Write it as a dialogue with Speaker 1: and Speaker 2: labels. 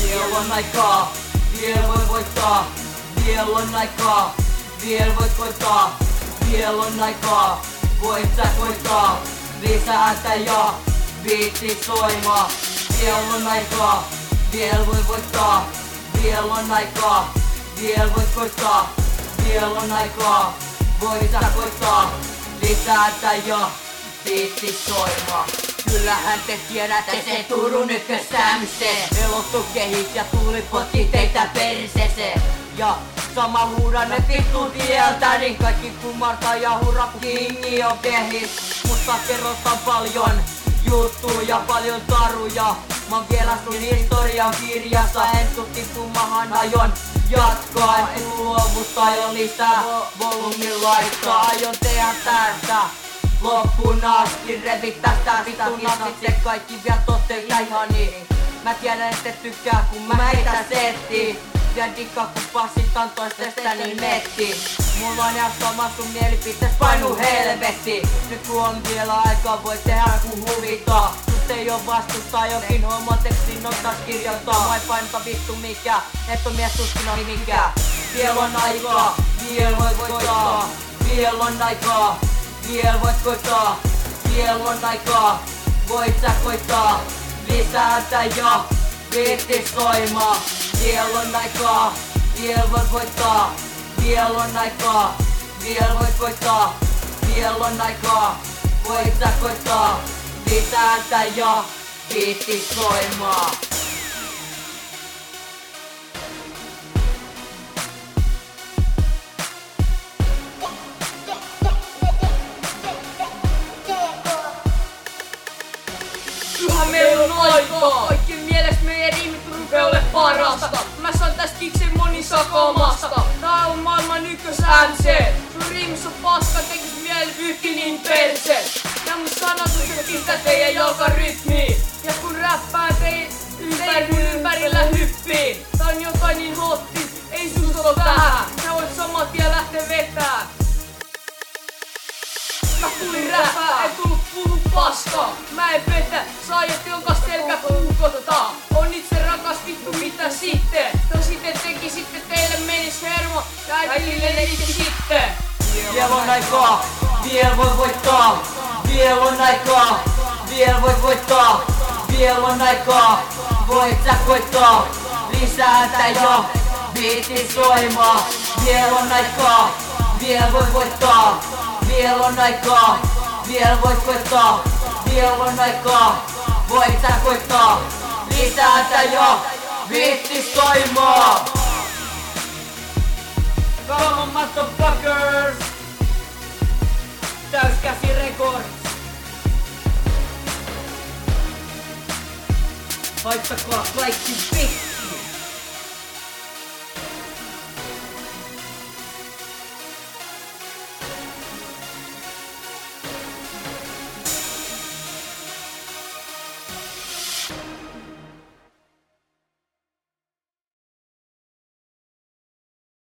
Speaker 1: Vielä on aikaa, vielä voi voittaa. Vielä on aikaa, vielä voit koittaa. Vielä on aikaa, voit sä koittaa. Lisää ääntä ja biitti soimaa. Vielä on aikaa, vielä voi voittaa. Vielä on aikaa, vielä voit koittaa. Vielä on aikaa, voit sä koittaa. Lisää ääntä ja biitti soimaa. Kyllähän te tiedätte se Turun ykköstämse. Elottukehit ja tulipotti teitä perseeseen. Ja sama huudan ne vittu tieltä, niin kaikki kumartaa ja hurra kingi on kehis. Mutta kerrotaan paljon juttuja, paljon taruja. Mä oon vielä sun historian kirjassa, en tuu tippumahan ajon jatkaa. En tuu luovuttaa, aion lisää volyymin laittaa. Aion tehdä tästä loppuun asti, revit tästä vitun asti. Se kaikki vielä toteuta ihan niin. Mä tiedän ette tykkää kun mä heitän settiin. Ja dikkaa kun passitan toistesta niin netti. Mulla on ihan sama sun mielipitees painu helvetti. Nyt kun on vielä aikaa voi tehdä kun huvittaa. Sut ei oo vastustaa jokin homotekstin ottais kirjoittaa. Mä ei painota vittu mikään, et on mies tuskin on mikään. Vielä on aikaa, vielä voit koittaa. Vielä on aikaa, vielä voit koittaa. Vielä on aikaa, voit sä koittaa. Lisää ääntä ja biitti soimaa. Vielä on aikaa, vielä voit voittaa. Vielä on aikaa, vielä voit koittaa. Vielä on aikaa, voit sä koittaa. Lisää ääntä ja biitti soimaa.
Speaker 2: Kyllähän meillä on aikaa. Kaikkien mielestä meidän riimit rupee ole parasta. Mä saan tästä kiksen moni sakomasta. Tää on maailman ykkös MC. Sun riimis on paska, tekis mieli pyyhki niin perse. Ja mun sanotukset pistää teidän jalkarytmiin. Ja kun räppää teidän ympärillä hyppii. Tää on jotain niin hotti, ei sus oo tähän. Sä voit saman tien lähteä vetää. Mä tulin räppää, en tullut puhu paskaa. Mä en petä, saajat jonka selkä puukottaa. On itse rakas vittu mitä sitten. No sitten tekisitte teille menis hermo. Ja äitille leitti sitten.
Speaker 1: Vielä on aikaa, vielä voi voittaa. Vielä on aikaa, vielä voit voittaa. Vielä on aikaa, voit sä koittaa. Lisää ääntä ja biitti soimaa. Vielä on aikaa, vielä voi voittaa. Vielä on aikaa, vielä voit koittaa. Vielä on aikaa, voit sä koittaa. Lisää ääntä ja biitti soimaa. Come on motherfuckers! Täyskäsi records. Haittakaa kaikki vittu!